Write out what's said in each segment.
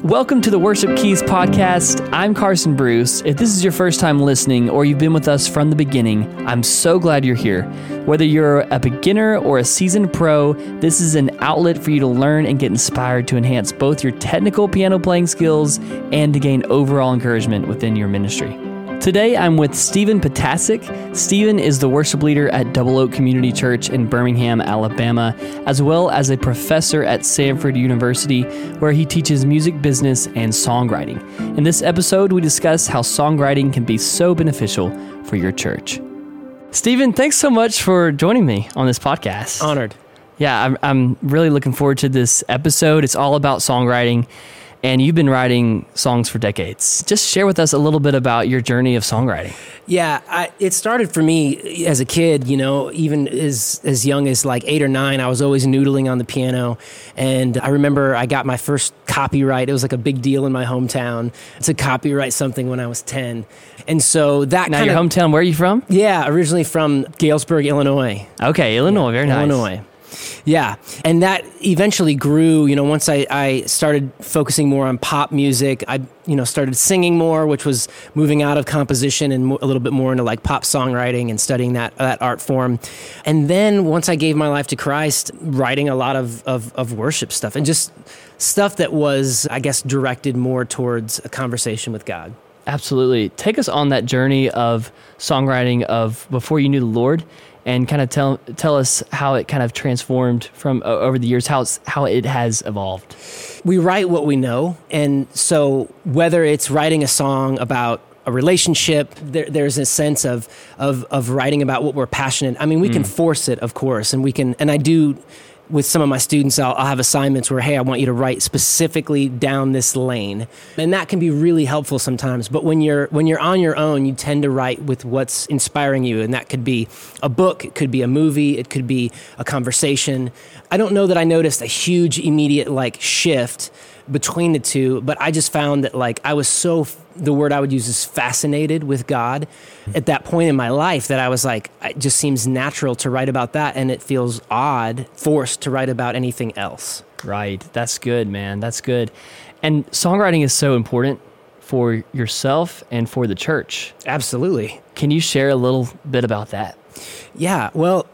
Welcome to the Worship Keys podcast. I'm Carson Bruce. If this is your first time listening or you've been with us from the beginning, I'm so glad you're here. Whether you're a beginner or a seasoned pro, this is an outlet for you to learn and get inspired to enhance both your technical piano playing skills and to gain overall encouragement within your ministry. Today, I'm with Stephen Potasic. Stephen is the worship leader at Double Oak Community Church in Birmingham, Alabama, as well as a professor at Samford University, where he teaches music business and songwriting. In this episode, we discuss how songwriting can be so beneficial for your church. Stephen, thanks so much for joining me on this podcast. Honored. Yeah, I'm really looking forward to this episode. It's all about songwriting. And you've been writing songs for decades. Just share with us a little bit about your journey of songwriting. Yeah, it started for me as a kid, even as young as like 8 or 9, I was always noodling on the piano. And I remember I got my first copyright. It was like a big deal in my hometown to copyright something when I was 10. And so that Now your hometown, where are you from? Yeah, originally from Galesburg, Illinois. Okay, Illinois, very nice. Illinois. Yeah, and that eventually grew, once I started focusing more on pop music, I, started singing more, which was moving out of composition and a little bit more into like pop songwriting and studying that art form. And then once I gave my life to Christ, writing a lot of worship stuff and just stuff that was, I guess, directed more towards a conversation with God. Absolutely. Take us on that journey of songwriting of before you knew the Lord. And kind of tell us how it kind of transformed from over the years, how it has evolved. We write what we know, and so whether it's writing a song about a relationship, there's a sense of writing about what we're passionate. I mean, we can force it, of course, and I do. With some of my students, I'll have assignments where, hey, I want you to write specifically down this lane. And that can be really helpful sometimes. But when you're on your own, you tend to write with what's inspiring you. And that could be a book, it could be a movie, it could be a conversation. I don't know that I noticed a huge immediate shift between the two, but I just found that I was the word I would use is fascinated with God at that point in my life that I was it just seems natural to write about that, and it feels odd, forced to write about anything else. Right. That's good, man. That's good. And songwriting is so important for yourself and for the church. Absolutely. Can you share a little bit about that? Yeah. Well,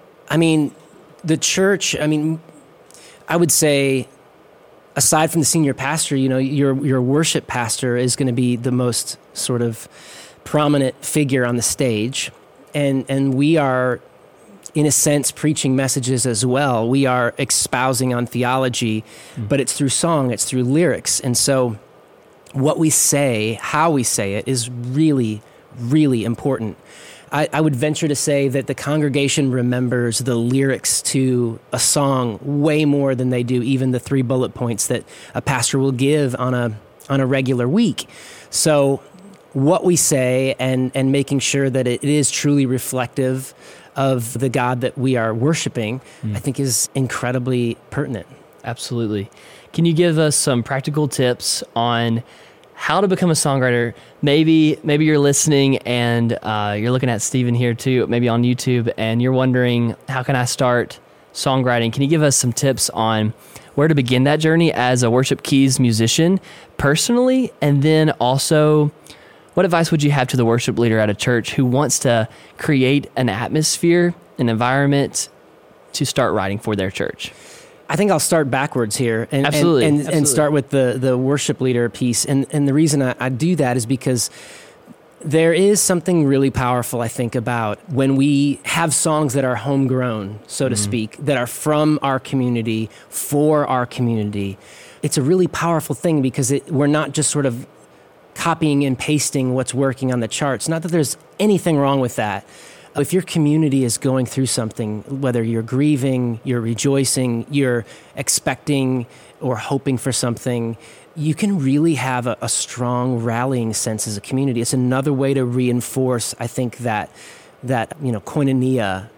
the church, I would say, aside from the senior pastor, your worship pastor is going to be the most sort of prominent figure on the stage. And we are, in a sense, preaching messages as well. We are espousing on theology, but it's through song, it's through lyrics. And so what we say, how we say it, is really, really important. I would venture to say that the congregation remembers the lyrics to a song way more than they do even the 3 bullet points that a pastor will give on a regular week. So what we say and making sure that it is truly reflective of the God that we are worshiping, I think is incredibly pertinent. Absolutely. Can you give us some practical tips on how to become a songwriter? Maybe you're listening and you're looking at Stephen here too, maybe on YouTube, and you're wondering, how can I start songwriting? Can you give us some tips on where to begin that journey as a Worship Keys musician personally? And then also, what advice would you have to the worship leader at a church who wants to create an atmosphere, an environment to start writing for their church? I think I'll start backwards here Absolutely. And start with the worship leader piece. And the reason I do that is because there is something really powerful, I think, about when we have songs that are homegrown, so to speak, that are from our community, for our community. It's a really powerful thing because we're not just sort of copying and pasting what's working on the charts. Not that there's anything wrong with that. If your community is going through something, whether you're grieving, you're rejoicing, you're expecting or hoping for something, you can really have a strong rallying sense as a community. It's another way to reinforce, I think, that koinonia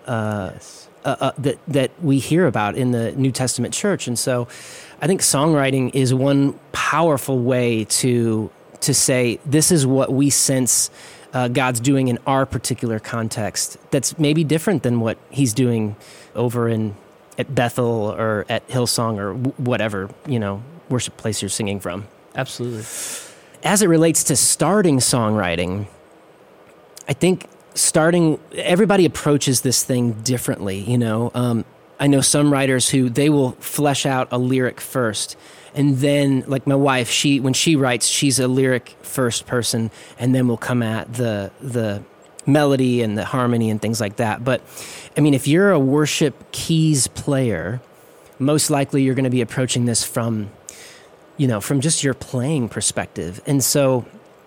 that we hear about in the New Testament church. And so I think songwriting is one powerful way to say, this is what we sense God's doing in our particular context that's maybe different than what he's doing over at Bethel or at Hillsong or whatever, worship place you're singing from. Absolutely. As it relates to starting songwriting, I think everybody approaches this thing differently, you know. I know some writers who they will flesh out a lyric first, and then, like my wife, when she writes, she's a lyric first person, and then we'll come at the melody and the harmony and things like that. But I mean, if you're a worship keys player, most likely you're going to be approaching this from just your playing perspective. And so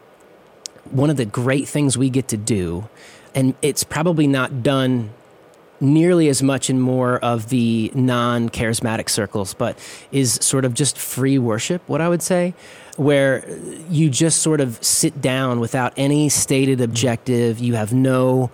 one of the great things we get to do, and it's probably not done nearly as much in more of the non-charismatic circles, but is sort of just free worship, what I would say, where you just sort of sit down without any stated objective. You have no,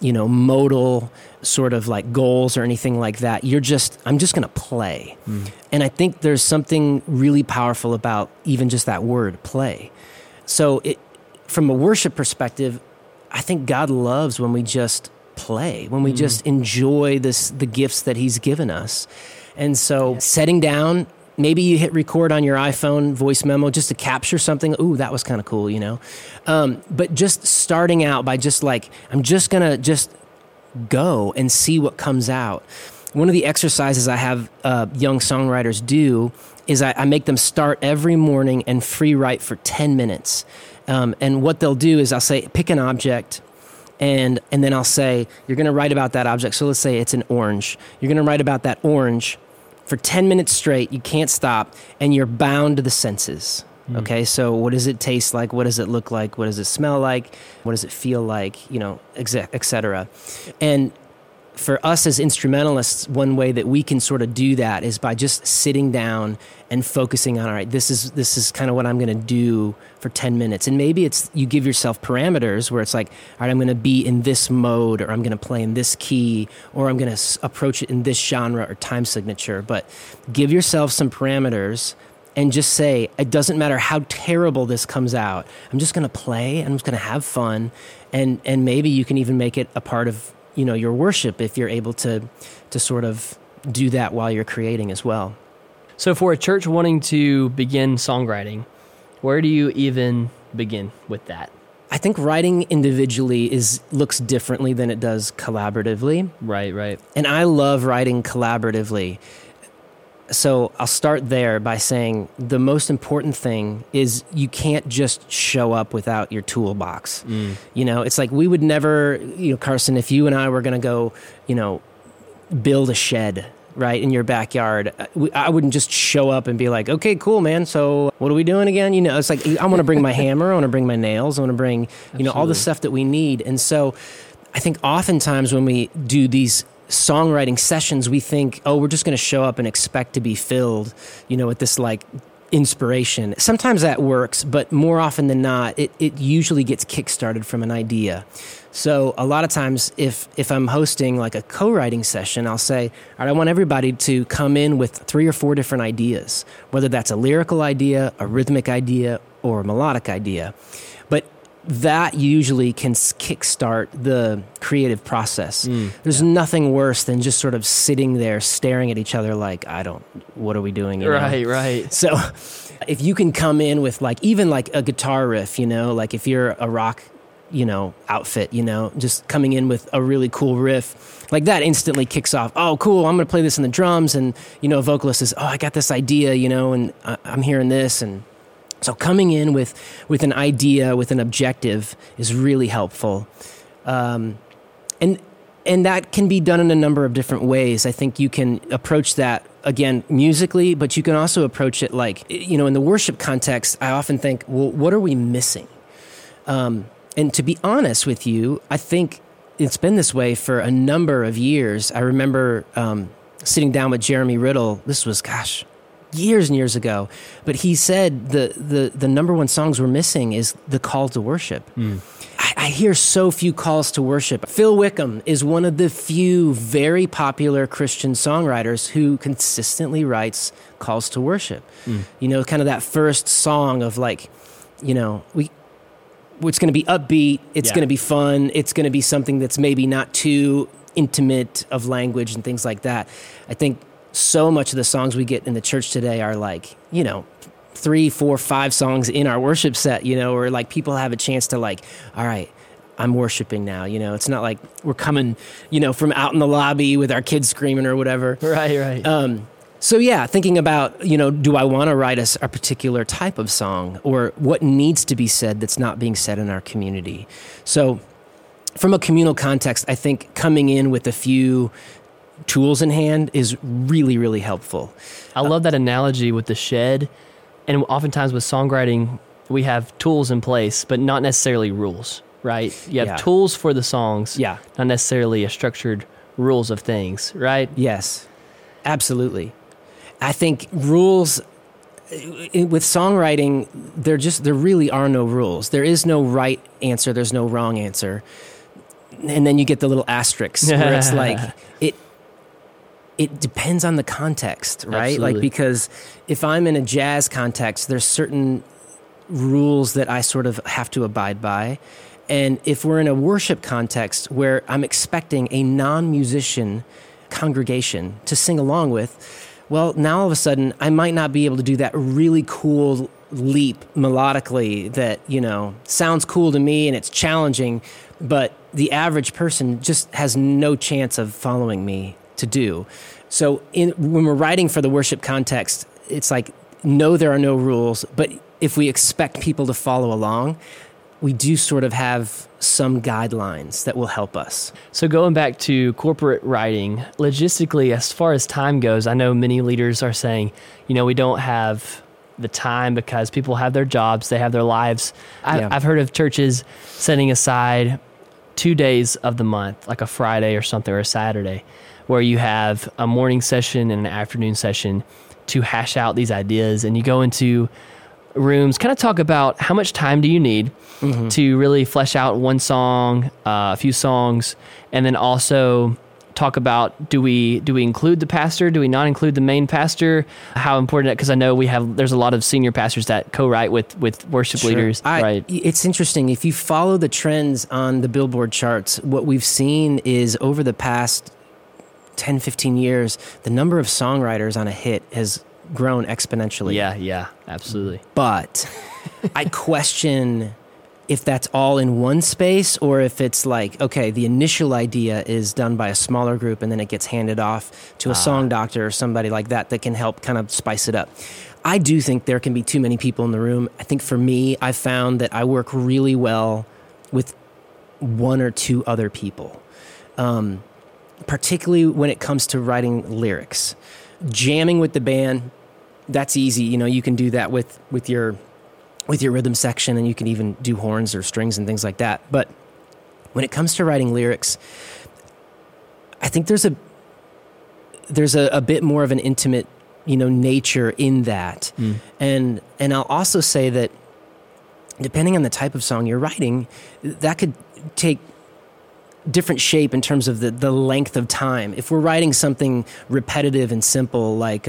modal sort of like goals or anything like that. I'm just going to play. And I think there's something really powerful about even just that word, play. So from a worship perspective, I think God loves when we just play, when we just enjoy the gifts that he's given us. And so setting down, maybe you hit record on your iPhone voice memo just to capture something. Ooh, that was kind of cool, but just starting out by just like, I'm just going to just go and see what comes out. One of the exercises I have young songwriters do is I make them start every morning and free write for 10 minutes. And what they'll do is I'll say, pick an object, and then I'll say, you're going to write about that object. So let's say it's an orange. You're going to write about that orange for 10 minutes straight. You can't stop, and you're bound to the senses. Okay, so what does it taste like? What does it look like? What does it smell like? What does it feel like? Et cetera. And for us as instrumentalists, one way that we can sort of do that is by just sitting down and focusing on, all right, this is kind of what I'm going to do for 10 minutes. And maybe it's you give yourself parameters where it's like, all right, I'm going to be in this mode, or I'm going to play in this key, or I'm going to approach it in this genre or time signature. But give yourself some parameters and just say, it doesn't matter how terrible this comes out. I'm just going to play, and I'm just going to have fun. And maybe you can even make it a part of your worship if you're able to sort of do that while you're creating as well. So for a church wanting to begin songwriting, where do you even begin with that? I think writing individually looks differently than it does collaboratively. Right. And I love writing collaboratively. So I'll start there by saying the most important thing is you can't just show up without your toolbox. It's like we would never, Carson, if you and I were going to go, build a shed, right, in your backyard, I wouldn't just show up and be like, okay, cool, man. So what are we doing again? It's like, I want to bring my hammer. I want to bring my nails. I want to bring, all the stuff that we need. And so I think oftentimes when we do these songwriting sessions, we think, we're just going to show up and expect to be filled, with this like inspiration. Sometimes that works, but more often than not, it usually gets kickstarted from an idea. So a lot of times if I'm hosting like a co-writing session, I'll say, all right, I want everybody to come in with 3 or 4 different ideas, whether that's a lyrical idea, a rhythmic idea, or a melodic idea. But that usually can kickstart the creative process. There's nothing worse than just sort of sitting there staring at each other like, what are we doing? Right. So if you can come in with even a guitar riff, like if you're a rock, outfit, just coming in with a really cool riff, like that instantly kicks off, oh, cool, I'm going to play this in the drums. And, a vocalist says, I got this idea, and I'm hearing this. And so coming in with an idea, with an objective is really helpful. And that can be done in a number of different ways. I think you can approach that, again, musically, but you can also approach it in the worship context, I often think, well, what are we missing? And to be honest with you, I think it's been this way for a number of years. I remember sitting down with Jeremy Riddle. This was, years and years ago. But he said the number one songs we're missing is the call to worship. I hear so few calls to worship. Phil Wickham is one of the few very popular Christian songwriters who consistently writes calls to worship. Kind of that first song of it's going to be upbeat, it's going to be fun, it's going to be something that's maybe not too intimate of language and things like that. I think so much of the songs we get in the church today are 3, 4, 5 songs in our worship set, or like people have a chance to like, all right, I'm worshiping now. It's not like we're coming, from out in the lobby with our kids screaming or whatever. Right. So yeah, thinking about, do I want to write a particular type of song, or what needs to be said that's not being said in our community? So from a communal context, I think coming in with a few tools in hand is really, really helpful. I love that analogy with the shed. And oftentimes with songwriting, we have tools in place, but not necessarily rules, right? You have tools for the songs, not necessarily a structured rules of things, right? Yes, absolutely. I think rules with songwriting, there really are no rules. There is no right answer. There's no wrong answer. And then you get the little asterisks where it's like, it depends on the context, right? Absolutely. Like, because if I'm in a jazz context, there's certain rules that I sort of have to abide by. And if we're in a worship context where I'm expecting a non-musician congregation to sing along with, well, now all of a sudden I might not be able to do that really cool leap melodically that, sounds cool to me and it's challenging, but the average person just has no chance of following me to do. So when we're writing for the worship context, it's like, no, there are no rules, but if we expect people to follow along, we do sort of have some guidelines that will help us. So going back to corporate writing, logistically, as far as time goes, I know many leaders are saying, we don't have the time because people have their jobs, they have their lives. I've heard of churches setting aside 2 days of the month, like a Friday or something, or a Saturday, where you have a morning session and an afternoon session to hash out these ideas. And you go into rooms, kind of talk about how much time do you need to really flesh out one song, a few songs, and then also talk about, do we include the pastor? Do we not include the main pastor? How important, because I know there's a lot of senior pastors that co-write with worship leaders. Right. It's interesting. If you follow the trends on the Billboard charts, what we've seen is over the past 10, 15 years, the number of songwriters on a hit has grown exponentially. Yeah, absolutely. But I question if that's all in one space, or if it's like, okay, the initial idea is done by a smaller group and then it gets handed off to a song doctor or somebody like that can help kind of spice it up. I do think there can be too many people in the room. I think for me, I found that I work really well with 1 or 2 other people, particularly when it comes to writing lyrics. Jamming with the band, that's easy. You can do that with your rhythm section, and you can even do horns or strings and things like that. But when it comes to writing lyrics, I think there's a bit more of an intimate, nature in that. And I'll also say that depending on the type of song you're writing, that could take different shape in terms of the length of time. If we're writing something repetitive and simple, like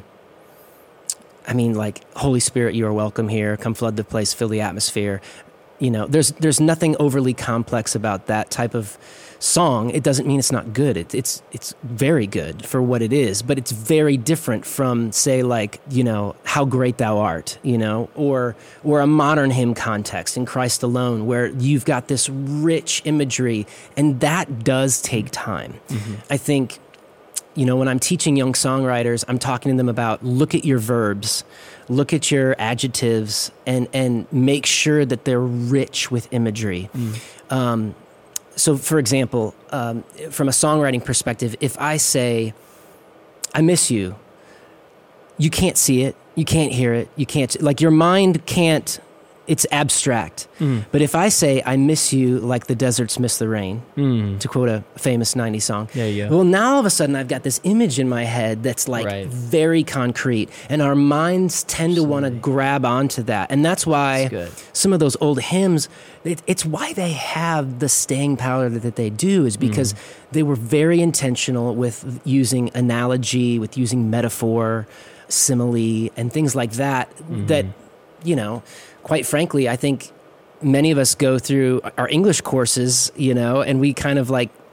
Holy Spirit, you are welcome here, come flood the place, fill the atmosphere. There's nothing overly complex about that type of song. It doesn't mean it's not good. It's very good for what it is, but it's very different from, say, like, How Great Thou Art, or a modern hymn context in Christ Alone, where you've got this rich imagery, and that does take time. I think, when I'm teaching young songwriters, I'm talking to them about, look at your verbs, look at your adjectives, and make sure that they're rich with imagery. So, for example, from a songwriting perspective, if I say, I miss you, you can't see it, you can't hear it, your mind can't, it's abstract. But if I say, I miss you like the deserts miss the rain, to quote a famous 90s song, well, now all of a sudden I've got this image in my head that's very concrete, and our minds tend to want to grab onto that. And that's why some of those old hymns, it's why they have the staying power that they do, is because they were very intentional with using analogy, with using metaphor, simile, and things like that, that, quite frankly, I think many of us go through our English courses, and we kind of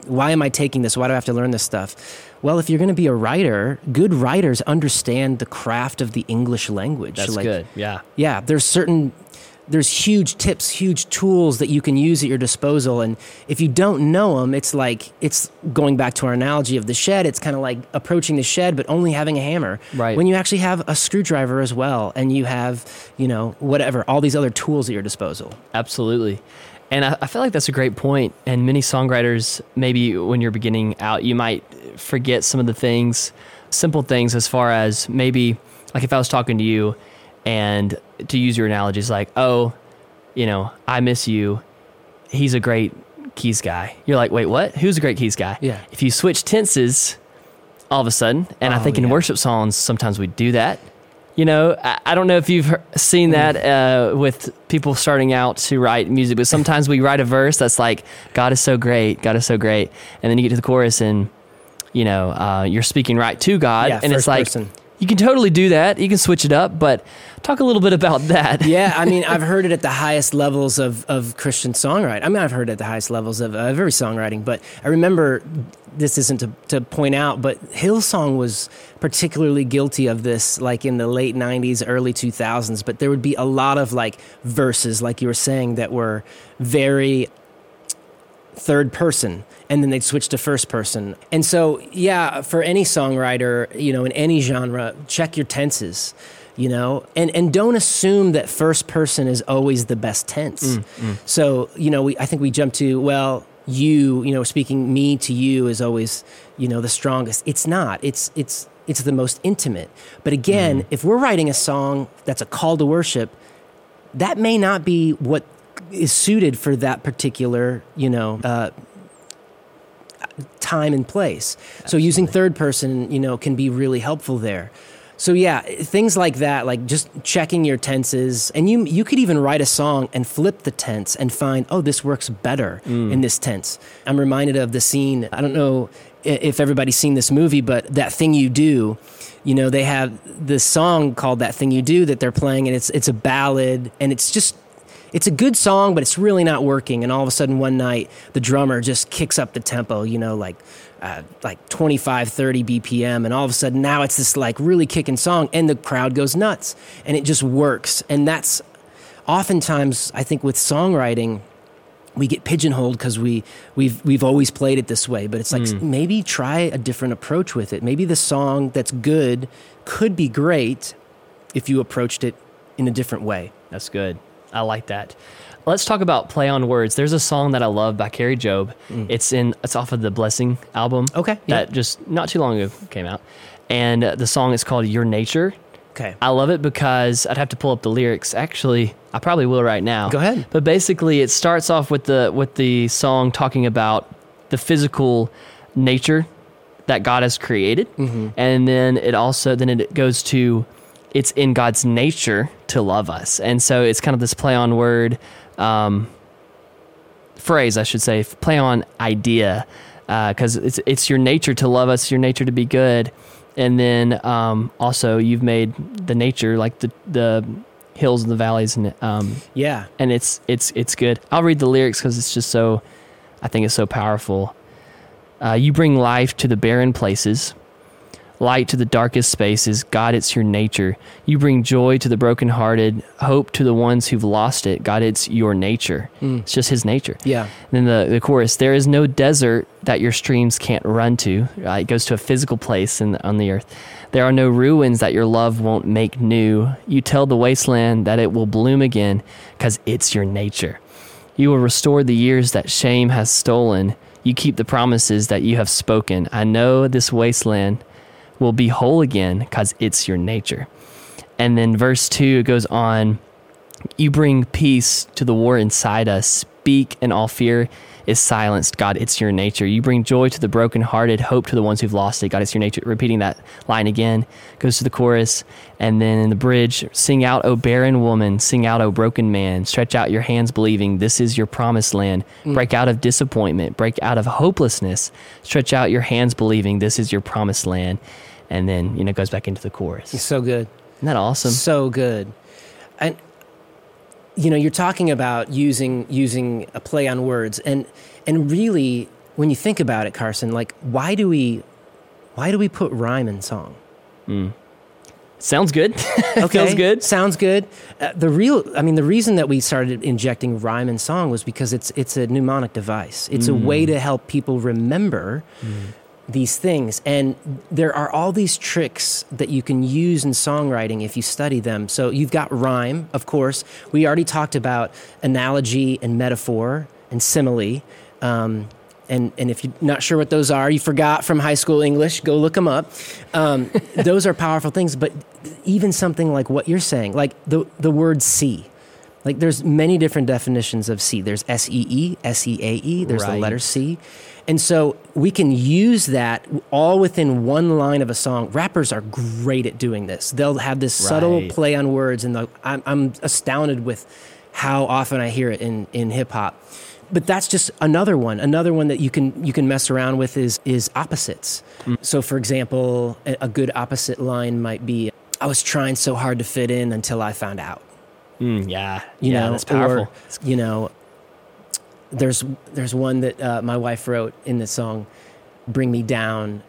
why am I taking this? Why do I have to learn this stuff? Well, if you're going to be a writer, good writers understand the craft of the English language. That's good. Yeah. Yeah, there's huge tips, huge tools that you can use at your disposal. And if you don't know them, it's going back to our analogy of the shed. It's kind of like approaching the shed, but only having a hammer. Right. When you actually have a screwdriver as well, and you have, whatever, all these other tools at your disposal. Absolutely. And I feel like that's a great point. And many songwriters, maybe when you're beginning out, you might forget some of the things, simple things, as far as maybe, like if I was talking to you, and to use your analogies, like, oh, I miss you. He's a great keys guy. You're like, wait, what? Who's a great keys guy? Yeah. If you switch tenses all of a sudden, and I think in worship songs, sometimes we do that. I don't know if you've seen that with people starting out to write music, but sometimes we write a verse that's like, God is so great, God is so great. And then you get to the chorus and, you're speaking right to God. Yeah, and it's like, person. You can totally do that. You can switch it up, but talk a little bit about that. Yeah, I mean, I've heard it at the highest levels of Christian songwriting. I mean, I've heard it at the highest levels of every songwriting, but I remember, this isn't to point out, but Hillsong was particularly guilty of this, like in the late 90s, early 2000s, but there would be a lot of like verses, like you were saying, that were very third person, and then they'd switch to first person. And so, yeah, for any songwriter, in any genre, check your tenses, and don't assume that first person is always the best tense. So, I think we jump to, well, you, speaking me to you is always, the strongest. It's not. It's the most intimate. But again, if we're writing a song that's a call to worship, that may not be what is suited for that particular, time and place. Absolutely. So using third person, can be really helpful there. So yeah, things like that, like just checking your tenses, and you could even write a song and flip the tense and find, oh, this works better in this tense. I'm reminded of the scene, I don't know if everybody's seen this movie, but That Thing You Do, they have this song called That Thing You Do that they're playing, and it's a ballad, and it's a good song, but it's really not working. And all of a sudden one night, the drummer just kicks up the tempo, like 25, 30 BPM. And all of a sudden now it's this like really kicking song, and the crowd goes nuts, and it just works. And that's oftentimes, I think, with songwriting, we get pigeonholed because we've always played it this way. But it's like, maybe try a different approach with it. Maybe the song that's good could be great if you approached it in a different way. That's good. I like that. Let's talk about play on words. There's a song that I love by Carrie Job. It's off of the Blessing album. Okay. That just not too long ago came out. And the song is called Your Nature. Okay. I love it because I'd have to pull up the lyrics. Actually, I probably will right now. Go ahead. But basically it starts off with the song talking about the physical nature that God has created. And then it goes to, it's in God's nature to love us. And so it's kind of this play on word, phrase, I should say, play on idea, because it's your nature to love us, your nature to be good. And then also you've made the nature, like the hills and the valleys, and and it's good. I'll read the lyrics because it's just I think it's so powerful. You bring life to the barren places, light to the darkest spaces. God, it's your nature. You bring joy to the brokenhearted, hope to the ones who've lost it. God, it's your nature. It's just his nature. Yeah. And then the chorus, there is no desert that your streams can't run to. It goes to a physical place on the earth. There are no ruins that your love won't make new. You tell the wasteland that it will bloom again because it's your nature. You will restore the years that shame has stolen. You keep the promises that you have spoken. I know this wasteland will be whole again because it's your nature. And then verse 2, it goes on, you bring peace to the war inside us. Speak and all fear is silenced. God, it's your nature. You bring joy to the brokenhearted, hope to the ones who've lost it. God, it's your nature. Repeating that line again, goes to the chorus. And then in the bridge, sing out, O barren woman, sing out, O broken man. Stretch out your hands believing this is your promised land. Break out of disappointment, break out of hopelessness. Stretch out your hands believing this is your promised land. And then, it goes back into the chorus. It's so good. Isn't that awesome? So good. And, you're talking about using a play on words. And really, when you think about it, Carson, like why do we put rhyme in song? Sounds good. Okay, Feels good. Sounds good. The reason that we started injecting rhyme in song was because it's a mnemonic device. It's a way to help people remember these things. And there are all these tricks that you can use in songwriting if you study them. So you've got rhyme, of course. We already talked about analogy and metaphor and simile. And if you're not sure what those are, you forgot from high school English, go look them up. Those are powerful things. But even something like what you're saying, like the word see. Like there's many different definitions of see. There's S-E-E, S-E-A-E, there's the letter C. And so we can use that all within one line of a song. Rappers are great at doing this. They'll have this subtle play on words, and I'm astounded with how often I hear it in hip-hop. But that's just another one. Another one that you can mess around with is opposites. So, for example, a good opposite line might be, I was trying so hard to fit in until I found out. Yeah, you know, that's powerful. Or, you know, there's one that my wife wrote in the song, Bring Me Down.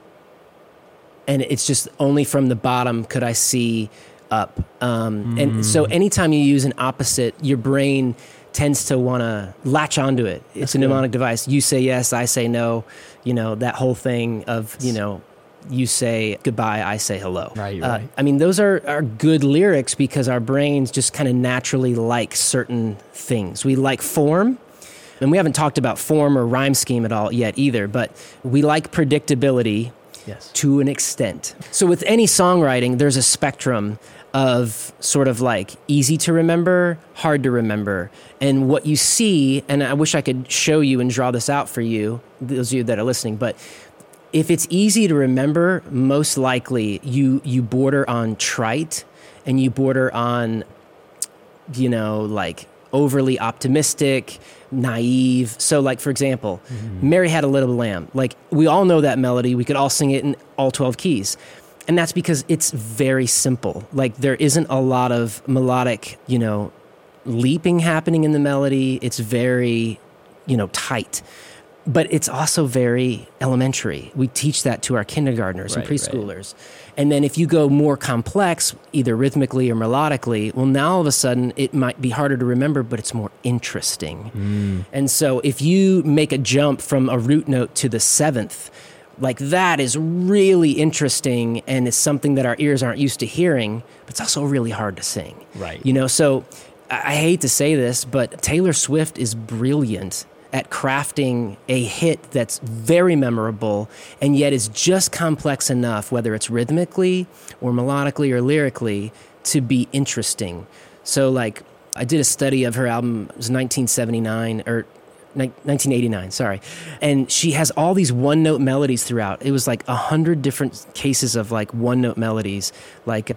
And it's just only from the bottom could I see up. And so anytime you use an opposite, your brain tends to want to latch onto it. It's a mnemonic device. You say yes, I say no. You know, that whole thing of, you know, you say goodbye, I say hello. Right, right. I mean, those are good lyrics because our brains just kind of naturally like certain things. We like form, and we haven't talked about form or rhyme scheme at all yet either, but we like predictability to an extent. So with any songwriting, there's a spectrum of sort of like easy to remember, hard to remember. And what you see, and I wish I could show you and draw this out for you, those of you that are listening, but if it's easy to remember, most likely you border on trite and you border on, you know, like overly optimistic, naive. So like, for example, Mary Had a Little Lamb. Like we all know that melody. We could all sing it in all 12 keys. And that's because it's very simple. Like there isn't a lot of melodic, you know, leaping happening in the melody. It's very, you know, tight. But it's also very elementary. We teach that to our kindergartners and preschoolers. Right. And then if you go more complex, either rhythmically or melodically, well, now all of a sudden it might be harder to remember, but it's more interesting. And so if you make a jump from a root note to the seventh, like that is really interesting, and it's something that our ears aren't used to hearing, but it's also really hard to sing. Right. You know, so I hate to say this, but Taylor Swift is brilliant at crafting a hit that's very memorable and yet is just complex enough, whether it's rhythmically or melodically or lyrically, to be interesting. So like I did a study of her album, it was 1989, sorry. And she has all these one-note melodies throughout. It was like 100 different cases of like one-note melodies, like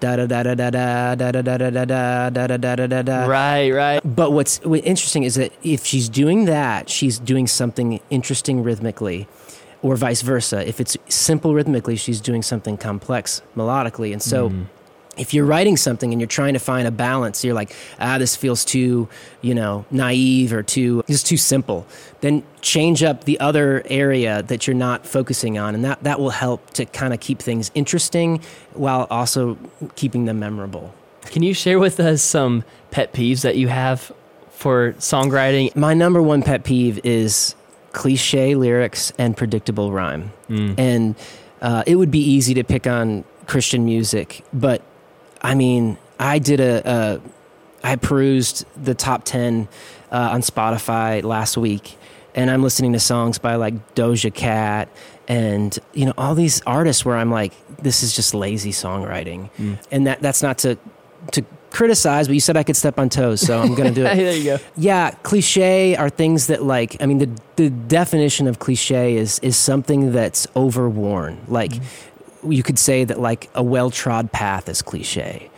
da-da-da-da-da-da-da-da-da-da-da-da-da-da-da-da. Right. But what's interesting is that if she's doing that, she's doing something interesting rhythmically, or vice versa. If it's simple rhythmically, she's doing something complex melodically. And so if you're writing something and you're trying to find a balance, you're like, this feels too, you know, naive or just too simple, then change up the other area that you're not focusing on. And that will help to kind of keep things interesting while also keeping them memorable. Can you share with us some pet peeves that you have for songwriting? My number one pet peeve is cliche lyrics and predictable rhyme. And it would be easy to pick on Christian music, but I mean, I perused the top 10 on Spotify last week, and I'm listening to songs by like Doja Cat and, you know, all these artists where I'm like, this is just lazy songwriting. And that's not to criticize, but you said I could step on toes, so I'm going to do it. There you go. Yeah, cliche are things that like, I mean, the definition of cliche is something that's overworn. Like, you could say that like a well-trod path is cliche.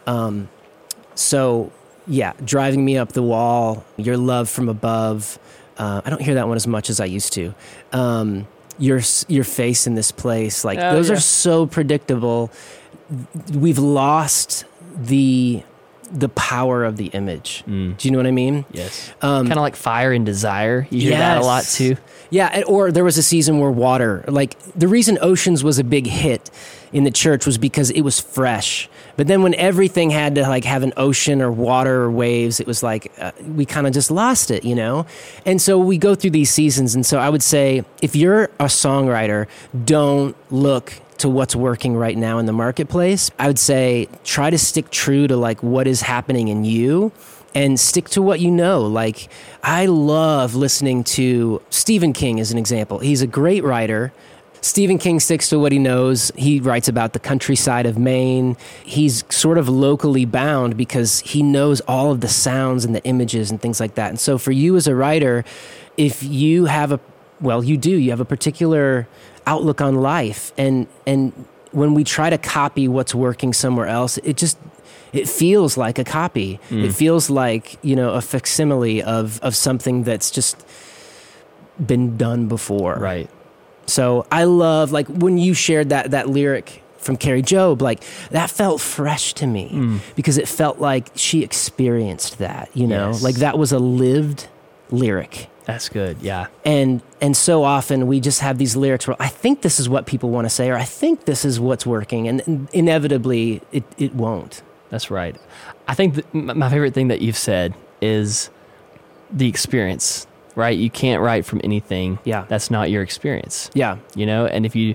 So yeah, driving me up the wall, your love from above. I don't hear that one as much as I used to. Your face in this place, like those are so predictable. We've lost the the power of the image. Do you know what I mean? Yes. Kind of like Fire and Desire. You hear that a lot too. Yeah, or there was a season where water, like the reason Oceans was a big hit in the church was because it was fresh. But then when everything had to like have an ocean or water or waves, it was like we kind of just lost it, you know? And so we go through these seasons. And so I would say if you're a songwriter, don't look to what's working right now in the marketplace. I would say try to stick true to like what is happening in you and stick to what you know. Like I love listening to Stephen King as an example. He's a great writer. Stephen King sticks to what he knows. He writes about the countryside of Maine. He's sort of locally bound because he knows all of the sounds and the images and things like that. And so for you as a writer, if you have you have a particular outlook on life. And when we try to copy what's working somewhere else, it feels like a copy. It feels like, a facsimile of something that's just been done before. Right. So I love, like, when you shared that lyric from Carrie Job, like, that felt fresh to me because it felt like she experienced that, Yes. Like that was a lived lyric. That's good, yeah. And so often we just have these lyrics where I think this is what people want to say, or I think this is what's working, and inevitably it won't. That's right. I think my favorite thing that you've said is the experience, right? You can't write from anything that's not your experience. Yeah. And if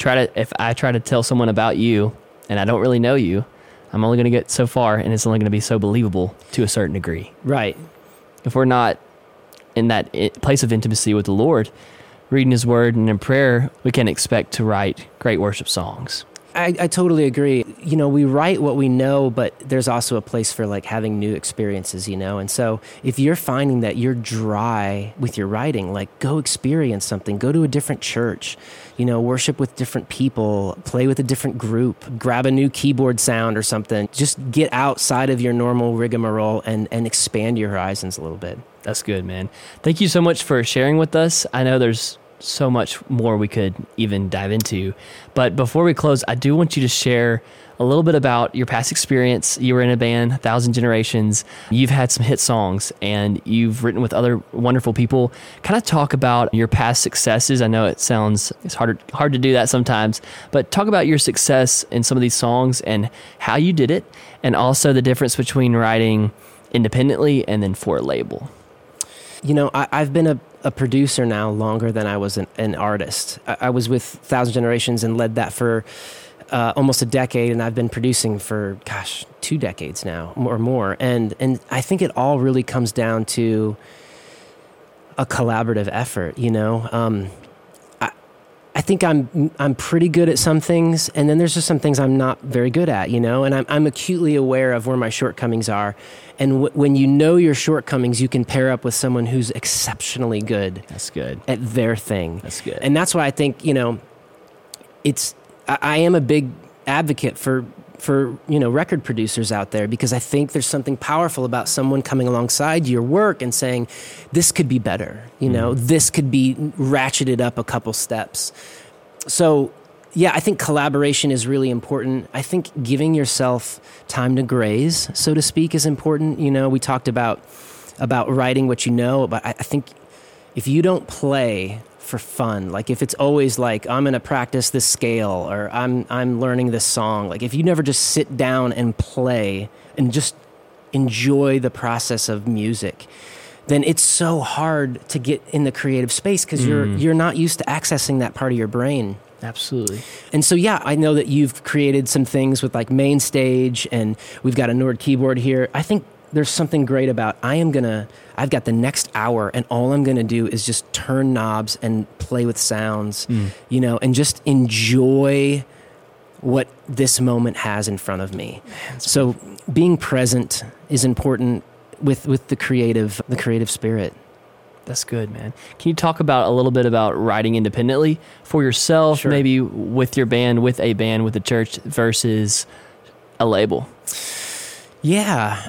I try to tell someone about you and I don't really know you, I'm only going to get so far, and it's only going to be so believable to a certain degree. Right. If we're not in that place of intimacy with the Lord, reading His Word and in prayer, we can expect to write great worship songs. I totally agree. We write what we know, but there's also a place for like having new experiences, And so if you're finding that you're dry with your writing, like go experience something, go to a different church, worship with different people, play with a different group, grab a new keyboard sound or something. Just get outside of your normal rigmarole and expand your horizons a little bit. That's good, man. Thank you so much for sharing with us. I know there's so much more we could even dive into. But before we close, I do want you to share a little bit about your past experience. You were in a band, 1,000 Generations. You've had some hit songs, and you've written with other wonderful people. Kind of talk about your past successes. I know it's hard to do that sometimes, but talk about your success in some of these songs and how you did it, and also the difference between writing independently and then for a label. I've been a producer now longer than I was an artist. I was with 1,000 Generations and led that for almost a decade, and I've been producing for, 2 decades now or more. And I think it all really comes down to a collaborative effort, I think I'm pretty good at some things, and then there's just some things I'm not very good at, and I'm acutely aware of where my shortcomings are. And when you know your shortcomings, you can pair up with someone who's exceptionally good. That's good. At their thing. That's good. And that's why I think, I am a big advocate for record producers out there, because I think there's something powerful about someone coming alongside your work and saying, this could be better, this could be ratcheted up a couple steps. So, yeah, I think collaboration is really important. I think giving yourself time to graze, so to speak, is important. We talked about writing what you know, but I think if you don't play for fun, like if it's always like, I'm going to practice this scale, or I'm learning this song, like if you never just sit down and play and just enjoy the process of music, then it's so hard to get in the creative space because you're not used to accessing that part of your brain. Absolutely. And so, yeah, I know that you've created some things with like Main Stage, and we've got a Nord keyboard here. I think there's something great about I've got the next hour, and all I'm going to do is just turn knobs and play with sounds, and just enjoy what this moment has in front of me. So being present is important with the creative spirit. That's good, man. Can you talk about a little bit about writing independently for yourself, Sure. maybe with your band, with a band, with the church versus a label? Yeah.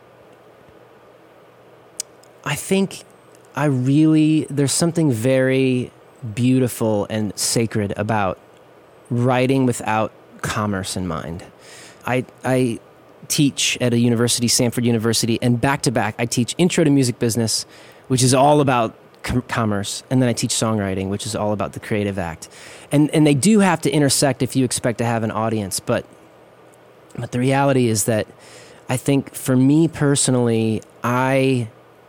I think there's something very beautiful and sacred about writing without commerce in mind. I teach at a university, Stanford University, and back to back, I teach Intro to Music Business, which is all about commerce, and then I teach songwriting, which is all about the creative act. And they do have to intersect if you expect to have an audience, but the reality is that I think for me personally, I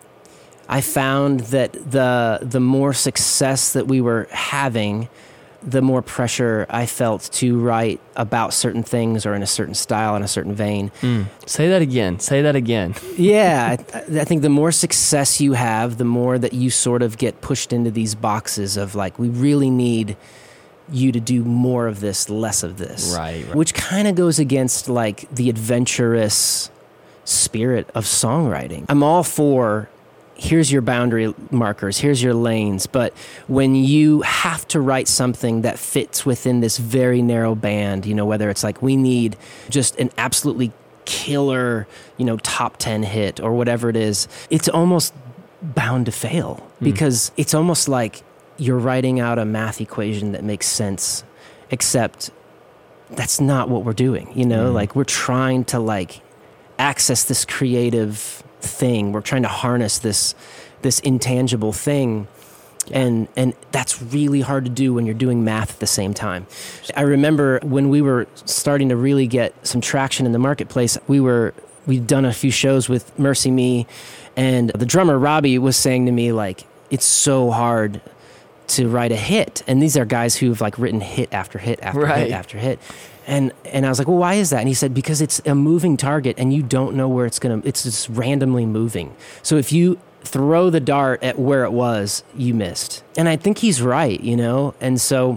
found that the more success that we were having, the more pressure I felt to write about certain things or in a certain style, in a certain vein. Say that again. Yeah, I think the more success you have, the more that you sort of get pushed into these boxes of like, we really need you to do more of this, less of this. Right. Which kind of goes against like the adventurous spirit of songwriting. I'm all for, here's your boundary markers, here's your lanes, but when you have to write something that fits within this very narrow band, you know, whether it's like we need just an absolutely killer, you know, top 10 hit or whatever it is, it's almost bound to fail because it's almost like you're writing out a math equation that makes sense, except that's not what we're doing, you know, like we're trying to like access this creative thing. We're trying to harness this intangible thing. And that's really hard to do when you're doing math at the same time. I remember when we were starting to really get some traction in the marketplace, we'd done a few shows with Mercy Me, and the drummer Robbie was saying to me like, it's so hard to write a hit. And these are guys who've like written hit after hit after hit after hit. And I was like, well, why is that? And he said, because it's a moving target and you don't know where it's just randomly moving. So if you throw the dart at where it was, you missed. And I think he's right, you know? And so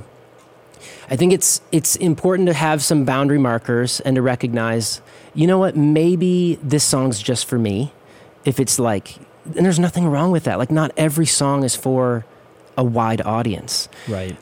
I think it's important to have some boundary markers and to recognize, you know what, maybe this song's just for me. If it's like, and there's nothing wrong with that. Like not every song is for a wide audience. Right.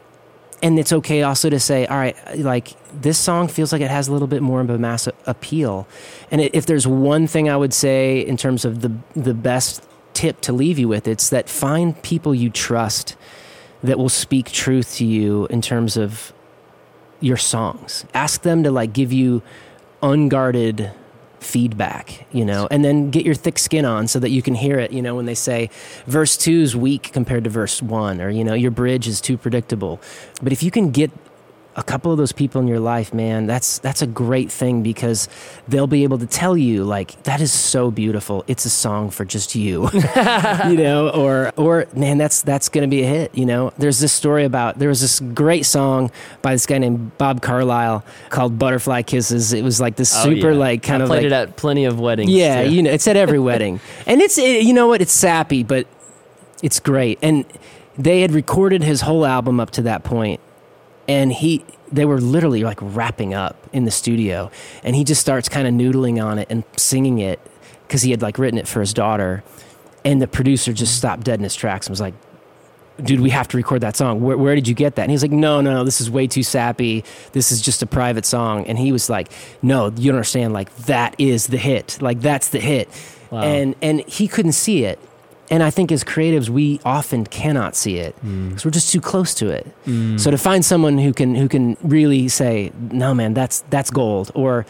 And it's okay also to say, all right, like this song feels like it has a little bit more of a mass appeal. And if there's one thing I would say in terms of the best tip to leave you with, it's that find people you trust that will speak truth to you in terms of your songs. Ask them to like give you unguarded feedback, you know, and then get your thick skin on so that you can hear it, you know, when they say verse 2 is weak compared to verse 1, or, you know, your bridge is too predictable. But if you can get a couple of those people in your life, man, that's a great thing, because they'll be able to tell you like, that is so beautiful, it's a song for just you. You know, or man, that's going to be a hit. You know, there was this great song by this guy named Bob Carlyle called Butterfly Kisses. It was like this super like kind of like, played it at plenty of weddings. Yeah, too. you know, it's at every wedding. And you know what, it's sappy, but it's great. And they had recorded his whole album up to that point, and they were literally like wrapping up in the studio, and he just starts kind of noodling on it and singing it because he had like written it for his daughter, and the producer just stopped dead in his tracks and was like, dude, we have to record that song. Where did you get that? And he's like, no, this is way too sappy. This is just a private song. And he was like, no, you don't understand. Like, that is the hit. Like, that's the hit. Wow. And he couldn't see it. And I think as creatives, we often cannot see it because we're just too close to it. So to find someone who can really say, no, man, that's gold, or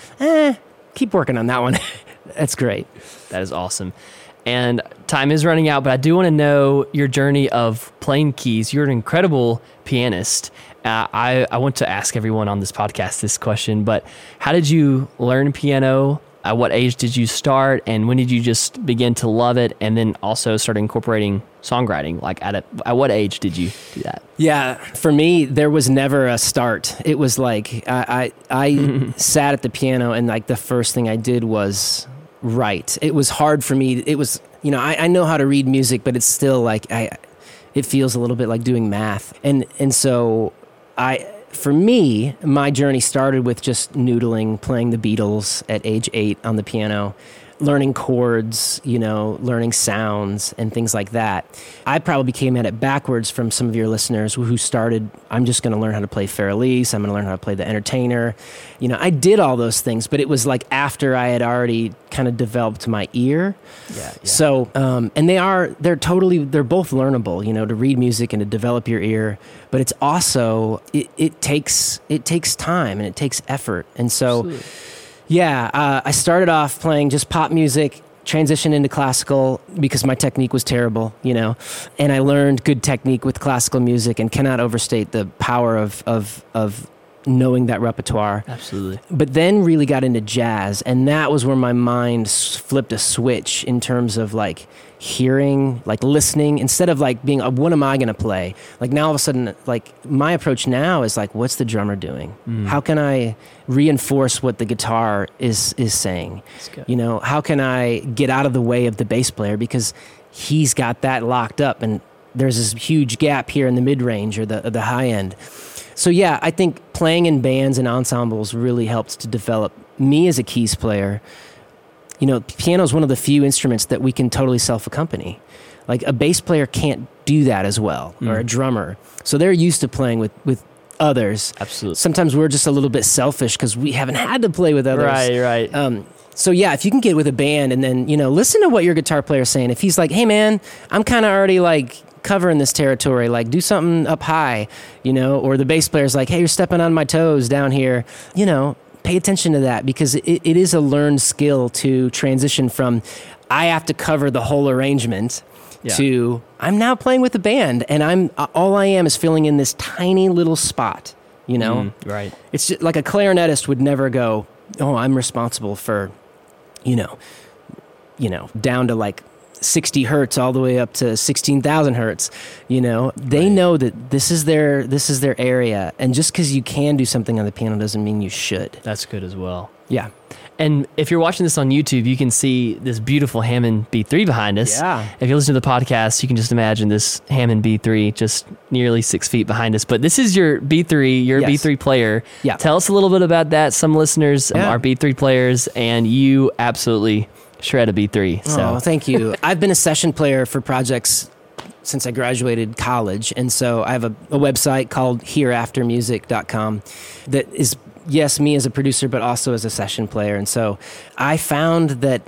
keep working on that one. That's great. That is awesome. And time is running out, but I do want to know your journey of playing keys. You're an incredible pianist. I want to ask everyone on this podcast this question, but how did you learn piano? At what age did you start, and when did you just begin to love it, and then also start incorporating songwriting? Like at what age did you do that? Yeah, for me, there was never a start. It was like I sat at the piano, and like the first thing I did was write. It was hard for me. It was, you know, I know how to read music, but it's still like it feels a little bit like doing math, and so for me, my journey started with just noodling, playing the Beatles at age 8 on the piano, learning chords, you know, learning sounds and things like that. I probably came at it backwards from some of your listeners who started, I'm just going to learn how to play Fairliese, I'm going to learn how to play The Entertainer. You know, I did all those things, but it was like after I had already kind of developed my ear. Yeah. So, and they're both learnable, you know, to read music and to develop your ear, but it's also, it takes time and it takes effort. And so, absolutely. Yeah, I started off playing just pop music, transitioned into classical because my technique was terrible, and I learned good technique with classical music and cannot overstate the power of knowing that repertoire. Absolutely. But then really got into jazz, and that was where my mind flipped a switch in terms of like hearing, like listening, instead of like being, what am I going to play? Like now all of a sudden, like my approach now is like, what's the drummer doing? How can I reinforce what the guitar is saying? How can I get out of the way of the bass player because he's got that locked up and there's this huge gap here in the mid-range or the high end. So yeah, I think playing in bands and ensembles really helps to develop me as a keys player. Piano is one of the few instruments that we can totally self-accompany. Like a bass player can't do that as well, or a drummer. So they're used to playing with others. Absolutely. Sometimes we're just a little bit selfish because we haven't had to play with others. Right. So yeah, if you can get with a band and then, listen to what your guitar player is saying. If he's like, hey man, I'm kind of already like covering this territory, like do something up high, or the bass player's like, hey, you're stepping on my toes down here, pay attention to that because it is a learned skill to transition from I have to cover the whole arrangement to I'm now playing with the band and all I am is filling in this tiny little spot, Right. It's just like a clarinetist would never go, oh, I'm responsible for, down to like 60 hertz all the way up to 16,000 hertz. They know that this is their area, and just because you can do something on the piano doesn't mean you should. That's good as well. Yeah. And if you're watching this on YouTube, you can see this beautiful Hammond B3 behind us. Yeah. If you listen to the podcast, you can just imagine this Hammond B3 just nearly 6 feet behind us. But this is your B3. You're a B3 player. Yeah. Tell us a little bit about that. Some listeners are B3 players, and you absolutely shred a B3. So. Oh, thank you. I've been a session player for projects since I graduated college. And so I have a website called hereaftermusic.com that is, yes, me as a producer, but also as a session player. And so I found that,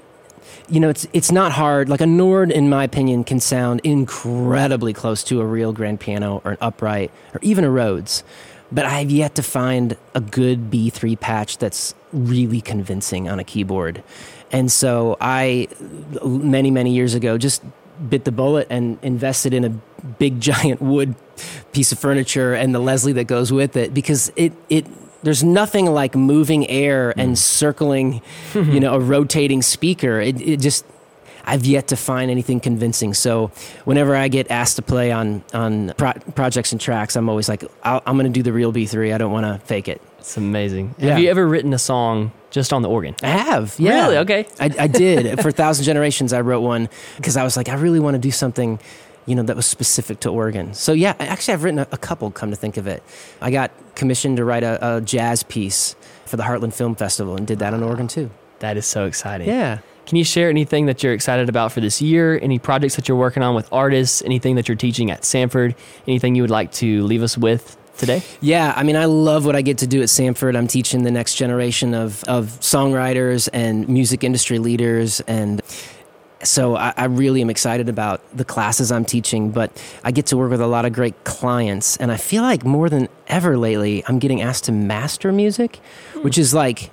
it's not hard. Like a Nord, in my opinion, can sound incredibly close to a real grand piano or an upright or even a Rhodes. But I've yet to find a good B3 patch that's really convincing on a keyboard. And so I, many, many years ago, just bit the bullet and invested in a big giant wood piece of furniture and the Leslie that goes with it, because there's nothing like moving air and circling, a rotating speaker. It just, I've yet to find anything convincing. So whenever I get asked to play on projects and tracks, I'm always like, I'm going to do the real B3. I don't want to fake it. It's amazing. Yeah. Have you ever written a song just on the organ? I have, yeah. Really? Okay. I did. For 1,000 Generations, I wrote one because I was like, I really want to do something, that was specific to organ. So yeah, actually I've written a couple, come to think of it. I got commissioned to write a jazz piece for the Heartland Film Festival and did that on organ too. That is so exciting. Yeah. Can you share anything that you're excited about for this year? Any projects that you're working on with artists? Anything that you're teaching at Samford? Anything you would like to leave us with today? Yeah, I mean, I love what I get to do at Samford. I'm teaching the next generation of songwriters and music industry leaders, and so I really am excited about the classes I'm teaching, but I get to work with a lot of great clients, and I feel like more than ever lately, I'm getting asked to master music, which is like,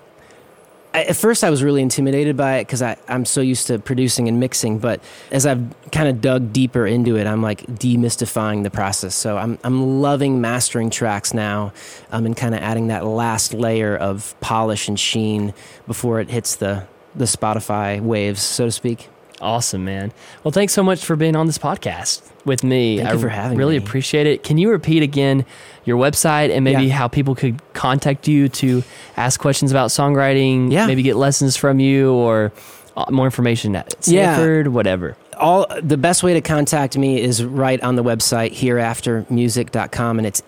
at first I was really intimidated by it because I'm so used to producing and mixing, but as I've kind of dug deeper into it, I'm like demystifying the process. So I'm loving mastering tracks now, and kind of adding that last layer of polish and sheen before it hits the Spotify waves, so to speak. Awesome, man. Well, thanks so much for being on this podcast with me. Thank you for having me. Really appreciate it. Can you repeat again your website and maybe how people could contact you to ask questions about songwriting, maybe get lessons from you or more information at Samford, whatever? The best way to contact me is right on the website, hereaftermusic.com, and it's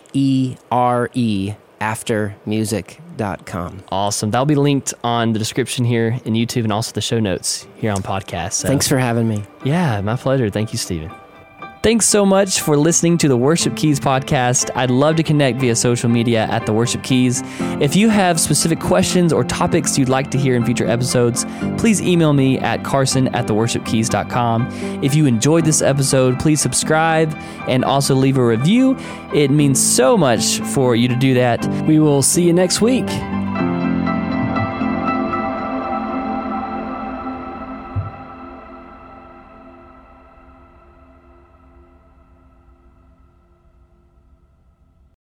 HERE aftermusic.com. Awesome. That'll be linked on the description here in YouTube and also the show notes here on podcast. So. Thanks for having me. Yeah, my pleasure. Thank you, Stephen. Thanks so much for listening to the Worship Keys podcast. I'd love to connect via social media at The Worship Keys. If you have specific questions or topics you'd like to hear in future episodes, please email me at carson@theworshipkeys.com. If you enjoyed this episode, please subscribe and also leave a review. It means so much for you to do that. We will see you next week.